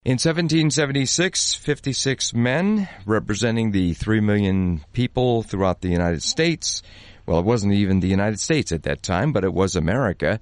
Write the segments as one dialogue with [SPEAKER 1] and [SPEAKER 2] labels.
[SPEAKER 1] In 1776, 56 men representing the 3 million people throughout the United States, well, it wasn't even the United States at that time, but it was America,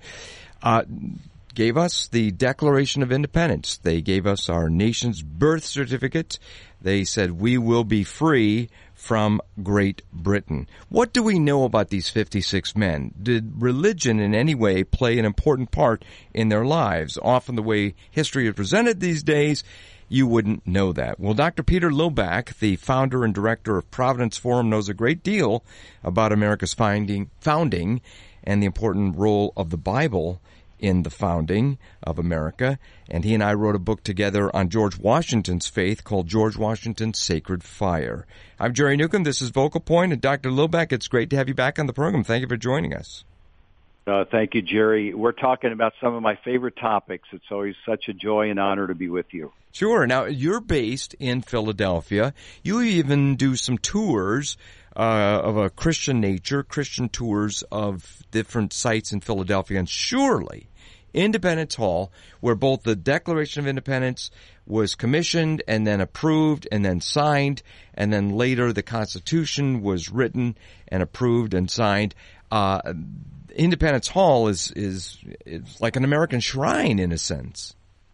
[SPEAKER 1] gave us the Declaration of Independence. They gave us our nation's birth certificate. They said we will be free from Great Britain. What do we know about these 56 men? Did religion in any way play an important part in their lives? Often the way history is presented these days, you wouldn't know that. Well, Dr. Peter Lillback, the founder and director of Providence Forum, knows a great deal about America's founding and the important role of the Bible in the founding of America, and he and I wrote a book together on George Washington's faith called George Washington's Sacred Fire. I'm Jerry Newcomb. This is Vocal Point, and Dr. Lillback, it's great to have you back on the program. Thank you for joining us.
[SPEAKER 2] Thank you, Jerry. We're talking about some of my favorite topics. It's always such a joy and honor to be with you.
[SPEAKER 1] Sure. Now, you're based in Philadelphia. You even do some tours of a Christian nature, Christian tours of different sites in Philadelphia, and surely Independence Hall, where both the Declaration of Independence was commissioned and then approved and then signed, and then later the Constitution was written and approved and signed. Independence Hall is like an American shrine in a sense.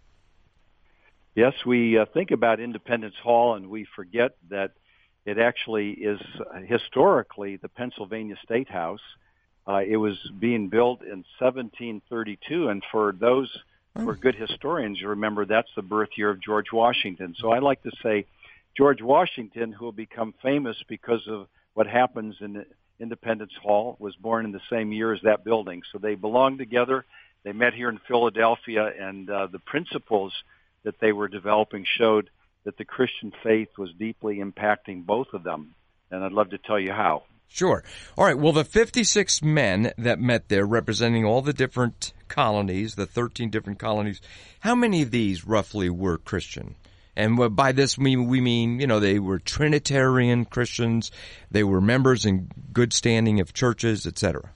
[SPEAKER 2] Yes, we think about Independence Hall and we forget that it actually is historically the Pennsylvania State House. It was being built in 1732, and for those who are good historians, you remember that's the birth year of George Washington. So I like to say George Washington, who will become famous because of what happens in Independence Hall, was born in the same year as that building. So they belong together. They met here in Philadelphia, and the principles that they were developing showed that the Christian faith was deeply impacting both of them. And I'd love to tell you how.
[SPEAKER 1] Sure. All right. Well, the 56 men that met there representing all the different colonies, the 13 different colonies, how many of these roughly were Christian? And by this we mean, they were Trinitarian Christians, they were members in good standing of churches, etc.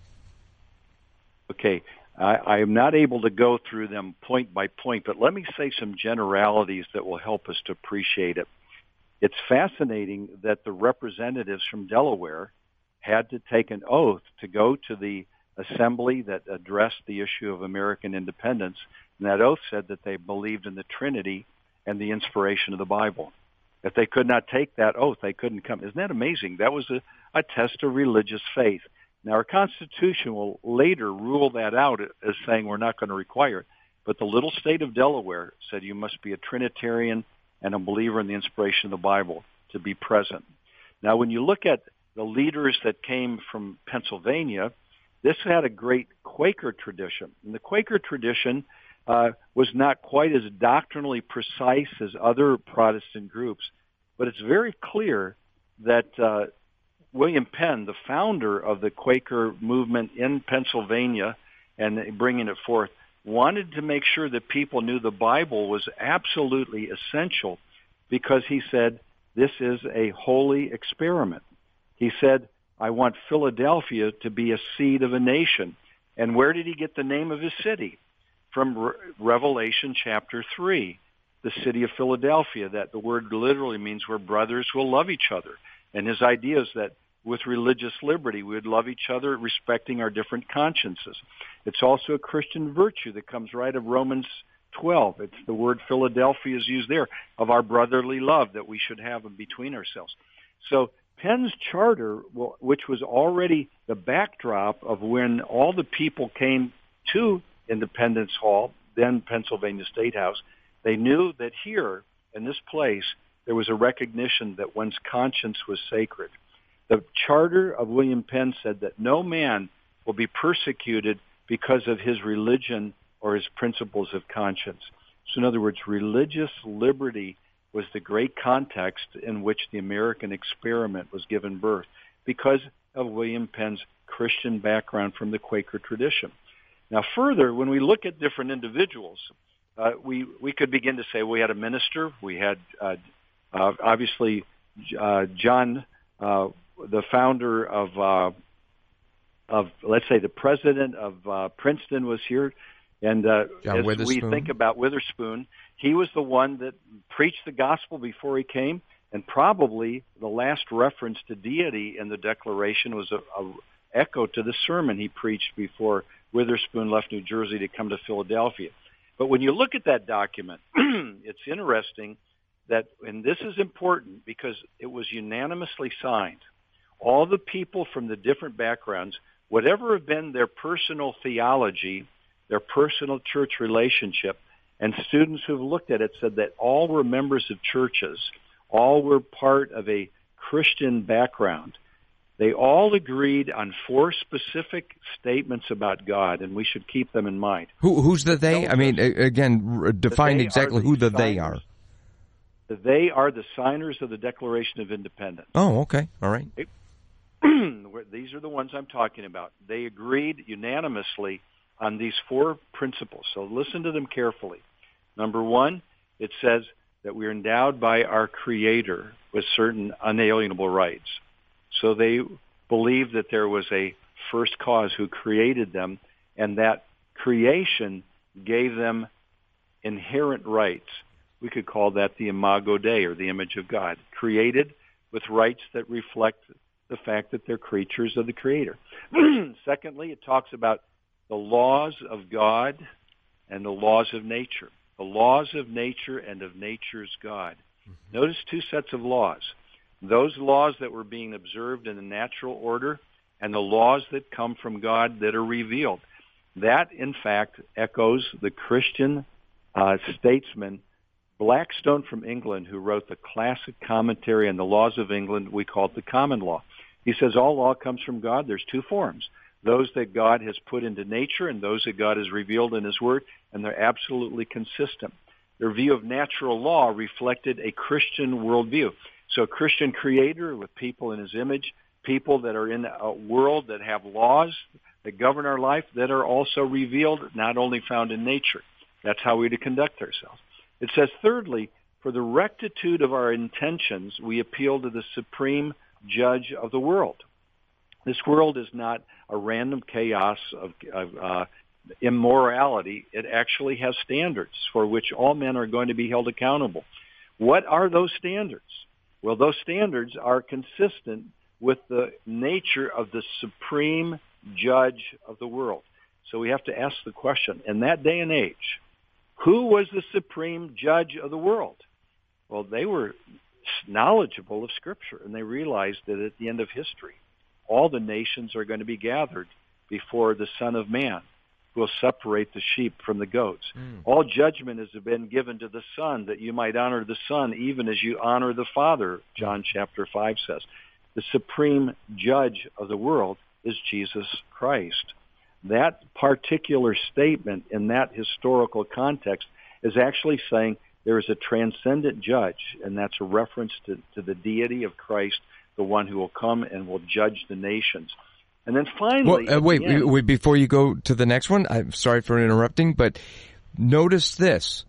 [SPEAKER 2] Okay. I am not able to go through them point by point, but let me say some generalities that will help us to appreciate it. It's fascinating that the representatives from Delaware had to take an oath to go to the assembly that addressed the issue of American independence, and that oath said that they believed in the Trinity and the inspiration of the Bible. If they could not take that oath, they couldn't come. Isn't that amazing? That was a test of religious faith. Now, our Constitution will later rule that out as saying we're not going to require it, but the little state of Delaware said you must be a Trinitarian and a believer in the inspiration of the Bible to be present. Now, when you look at the leaders that came from Pennsylvania, this had a great Quaker tradition. And the Quaker tradition was not quite as doctrinally precise as other Protestant groups, but it's very clear that William Penn, the founder of the Quaker movement in Pennsylvania and bringing it forth, wanted to make sure that people knew the Bible was absolutely essential because he said, this is a holy experiment. He said, I want Philadelphia to be a seed of a nation. And where did he get the name of his city? From Revelation chapter 3, the city of Philadelphia, that the word literally means where brothers will love each other. And his idea is that with religious liberty, we would love each other, respecting our different consciences. It's also a Christian virtue that comes right of Romans 12. It's the word Philadelphia is used there, of our brotherly love that we should have between ourselves. So Penn's charter, which was already the backdrop of when all the people came to Independence Hall, then Pennsylvania State House, they knew that here, in this place, there was a recognition that one's conscience was sacred. The charter of William Penn said that no man will be persecuted because of his religion or his principles of conscience. So in other words, religious liberty was the great context in which the American experiment was given birth because of William Penn's Christian background from the Quaker tradition. Now further, when we look at different individuals, we could begin to say we had a minister, we had obviously John, the founder of let's say the president of Princeton was here, and as we think about Witherspoon, He was the one that preached the gospel before he came, and probably the last reference to deity in the Declaration was a echo to the sermon he preached before Witherspoon left New Jersey to come to Philadelphia. But when you look at that document, it's interesting that, and this is important because it was unanimously signed. All the people from the different backgrounds, whatever have been their personal theology, their personal church relationship, and students who've looked at it said that all were members of churches, all were part of a Christian background. They all agreed on 4 specific statements about God, and we should keep them in mind.
[SPEAKER 1] Who's the they? I mean, again, define exactly who the they are.
[SPEAKER 2] They are the signers of the Declaration of Independence.
[SPEAKER 1] Oh, okay. All right.
[SPEAKER 2] These are the ones I'm talking about. They agreed unanimously on these 4 principles. So listen to them carefully. Number 1, it says that we're endowed by our Creator with certain unalienable rights. So they believed that there was a first cause who created them, and that creation gave them inherent rights. We could call that the Imago Dei, or the image of God, created with rights that reflect the fact that they're creatures of the Creator. Secondly, it talks about the laws of God and the laws of nature. The laws of nature and of nature's God. Notice 2 sets of laws. Those laws that were being observed in the natural order and the laws that come from God that are revealed. That, in fact, echoes the Christian statesman Blackstone from England, who wrote the classic commentary on the laws of England. We call it the common law. He says all law comes from God. There's 2 forms. Those that God has put into nature and those that God has revealed in His Word, and they're absolutely consistent. Their view of natural law reflected a Christian worldview. So a Christian creator with people in His image, people that are in a world that have laws that govern our life that are also revealed, not only found in nature. That's how we're to conduct ourselves. It says, thirdly, for the rectitude of our intentions, we appeal to the supreme judge of the world. This world is not a random chaos of immorality. It actually has standards for which all men are going to be held accountable. What are those standards? Well, those standards are consistent with the nature of the supreme judge of the world. So we have to ask the question, in that day and age, who was the supreme judge of the world? Well, they were knowledgeable of Scripture, and they realized that at the end of history, all the nations are going to be gathered before the Son of Man, who will separate the sheep from the goats. All judgment has been given to the Son, that you might honor the Son even as you honor the Father, John chapter 5 says. The supreme judge of the world is Jesus Christ. That particular statement in that historical context is actually saying there is a transcendent judge, and that's a reference to the deity of Christ, the one who will come and will judge the nations. And then finally...
[SPEAKER 1] Well, wait, before you go to the next one, I'm sorry for interrupting, but notice this.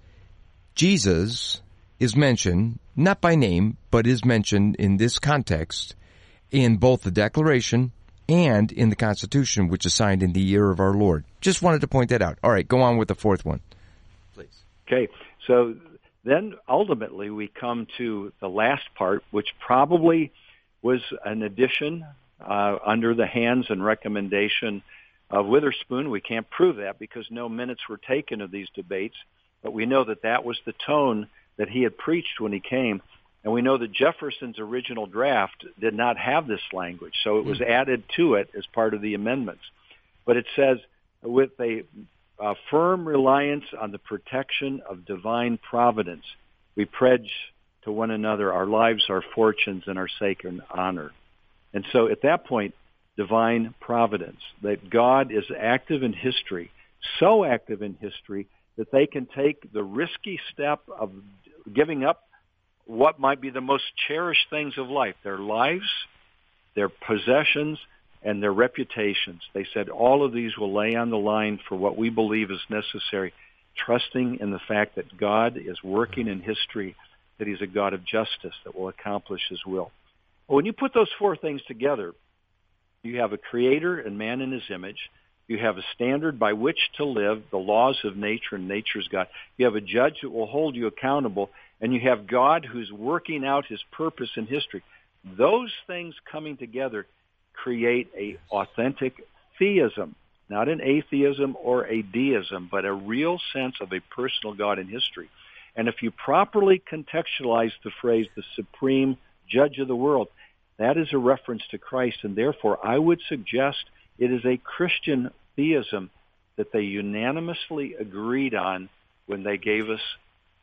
[SPEAKER 1] Jesus is mentioned, not by name, but is mentioned in this context in both the Declaration and in the Constitution, which is signed in the year of our Lord. Just wanted to point that out. All right, go on with the 4th one, please.
[SPEAKER 2] Okay, so then ultimately we come to the last part, which probably was an addition under the hands and recommendation of Witherspoon. We can't prove that because no minutes were taken of these debates, but we know that that was the tone that he had preached when he came. And we know that Jefferson's original draft did not have this language, so it was added to it as part of the amendments. But it says, with a firm reliance on the protection of divine providence, we pledge to one another our lives, our fortunes, and our sacred honor. And so at that point, divine providence, that God is active in history, so active in history that they can take the risky step of giving up what might be the most cherished things of life, their lives, their possessions, and their reputations. They said all of these will lay on the line for what we believe is necessary, trusting in the fact that God is working in history, that He's a God of justice that will accomplish His will. Well, when you put those 4 things together, you have a creator and man in His image. You have a standard by which to live, the laws of nature and nature's God. You have a judge that will hold you accountable, and you have God who's working out his purpose in history. Those things coming together create a authentic theism, not an atheism or a deism, but a real sense of a personal God in history. And if you properly contextualize the phrase, the supreme judge of the world, that is a reference to Christ, and therefore I would suggest it is a Christian theism that they unanimously agreed on when they gave us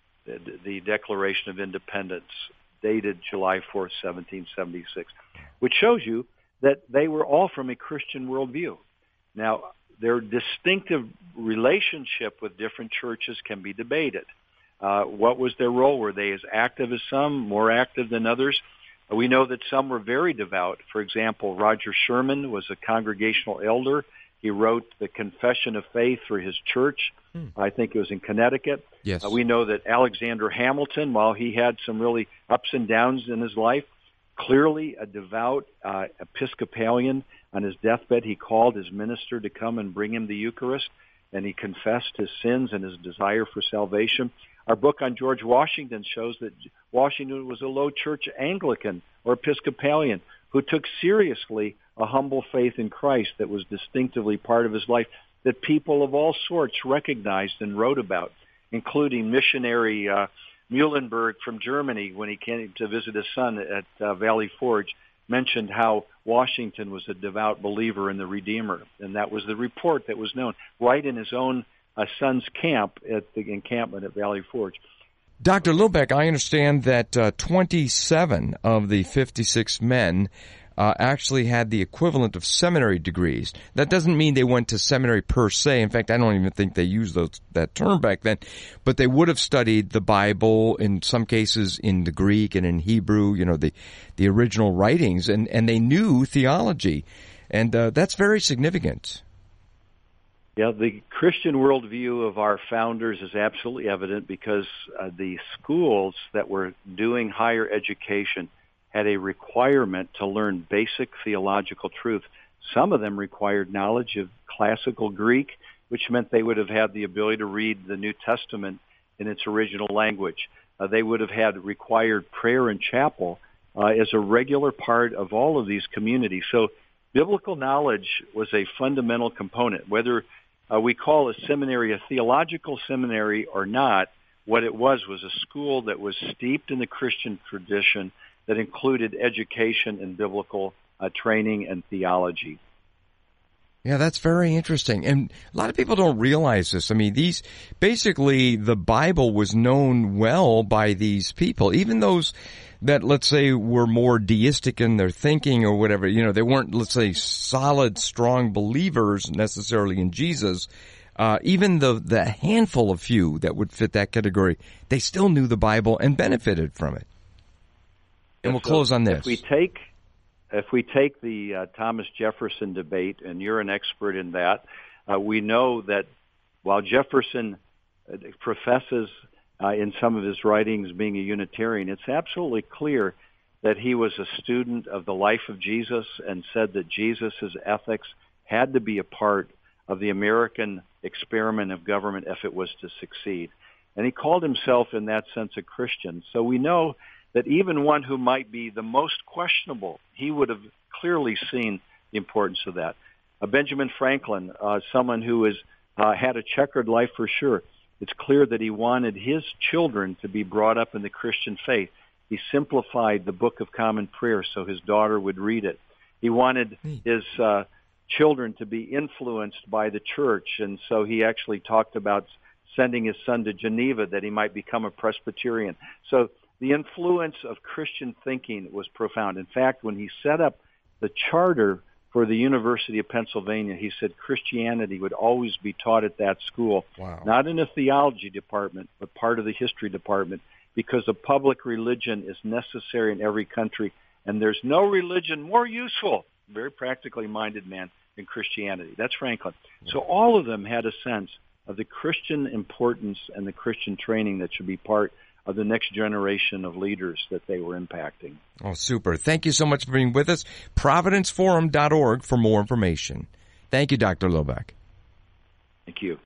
[SPEAKER 2] the Declaration of Independence, dated July 4th, 1776, which shows you that they were all from a Christian worldview. Now, their distinctive relationship with different churches can be debated. What was their role? Were they as active as some, more active than others? We know that some were very devout. For example, Roger Sherman was a congregational elder. He wrote the Confession of Faith for his church. I think it was in Connecticut.
[SPEAKER 1] Yes.
[SPEAKER 2] We know that Alexander Hamilton, while he had some really ups and downs in his life, clearly a devout Episcopalian. On his deathbed, he called his minister to come and bring him the Eucharist, and he confessed his sins and his desire for salvation. Our book on George Washington shows that Washington was a low church Anglican or Episcopalian who took seriously a humble faith in Christ that was distinctively part of his life that people of all sorts recognized and wrote about, including missionary Muhlenberg from Germany, when he came to visit his son at Valley Forge, mentioned how Washington was a devout believer in the Redeemer, and that was the report that was known right in his own son's camp at the encampment at Valley Forge.
[SPEAKER 1] Dr. Lillebeck, I understand that 27 of the 56 men actually had the equivalent of seminary degrees. That doesn't mean they went to seminary per se. In fact, I don't even think they used that term back then. But they would have studied the Bible, in some cases in the Greek and in Hebrew, the original writings, and they knew theology. And that's very significant.
[SPEAKER 2] Yeah, the Christian worldview of our founders is absolutely evident because the schools that were doing higher education had a requirement to learn basic theological truth. Some of them required knowledge of classical Greek, which meant they would have had the ability to read the New Testament in its original language. They would have had required prayer in chapel as a regular part of all of these communities. So biblical knowledge was a fundamental component. Whether we call a seminary a theological seminary or not, what it was a school that was steeped in the Christian tradition that included education in biblical training and theology.
[SPEAKER 1] Yeah, that's very interesting. And a lot of people don't realize this. I mean, basically the Bible was known well by these people, even those that, let's say, were more deistic in their thinking or whatever. They weren't, let's say, solid, strong believers necessarily in Jesus. Even the handful of few that would fit that category, they still knew the Bible and benefited from it. And we'll close on this.
[SPEAKER 2] If we take the Thomas Jefferson debate, and you're an expert in that, we know that while Jefferson professes in some of his writings being a Unitarian, it's absolutely clear that he was a student of the life of Jesus and said that Jesus' ethics had to be a part of the American experiment of government if it was to succeed. And he called himself, in that sense, a Christian. So we know that even one who might be the most questionable, he would have clearly seen the importance of that. Benjamin Franklin, someone who had a checkered life for sure, it's clear that he wanted his children to be brought up in the Christian faith. He simplified the Book of Common Prayer so his daughter would read it. He wanted his children to be influenced by the church, and so he actually talked about sending his son to Geneva that he might become a Presbyterian. So the influence of Christian thinking was profound. In fact, when he set up the charter for the University of Pennsylvania, he said Christianity would always be taught at that school, not in a theology department, but part of the history department, because a public religion is necessary in every country, and there's no religion more useful, very practically minded man, than Christianity. That's Franklin. So all of them had a sense of the Christian importance and the Christian training that should be part of the next generation of leaders that they were impacting.
[SPEAKER 1] Oh, super. Thank you so much for being with us. ProvidenceForum.org for more information. Thank you, Dr. Lillebeck.
[SPEAKER 2] Thank you.